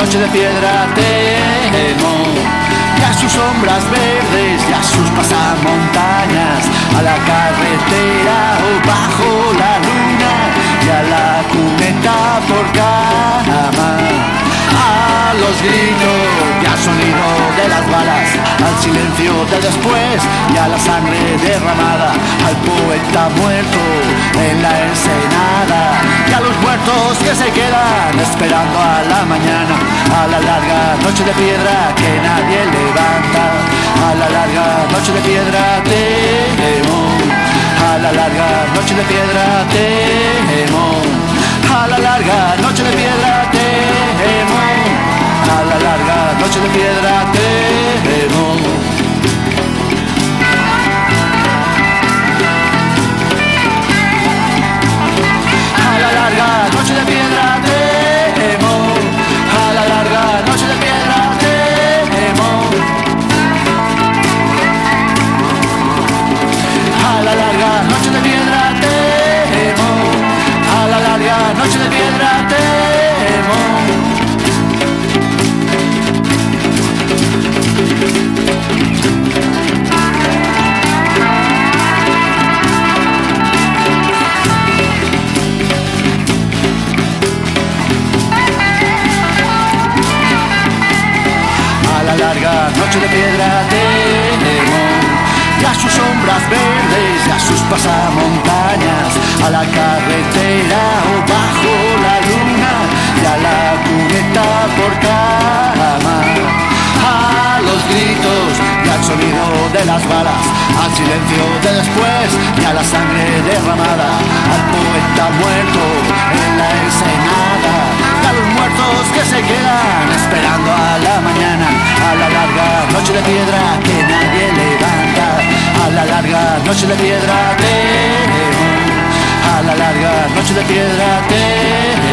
noche de piedra temo, y a sus sombras verdes y a sus pasamontañas, a la carretera o bajo la luna y a la cuneta por cama, a los gritos y al sonido de las balas, al silencio de después y a la sangre derramada, al poeta muerto en la ensenada y a los muertos que se quedan esperando a la mañana, a la larga noche de piedra que nadie levanta, a la larga noche de piedra temo, a la larga noche de piedra temo, a la larga noche de piedra temo, a la larga noche de piedra temo. A la larga noche de piedra temo, a la larga noche de piedra temo, a la larga noche de piedra temo, a la larga noche de piedra temo. A la larga noche de piedra temo, y a sus sombras verdes y a sus pasamontañas, a la carretera o bajo la luna y a la cuneta por cama, a los gritos y al sonido de las balas, al silencio de después y a la sangre derramada, al poeta muerto en la ensenada y a los muertos que se quedan esperando a la mañana, a la larga noche de piedra que nadie levanta, a la larga noche de piedra temo, a la larga noche de piedra temo.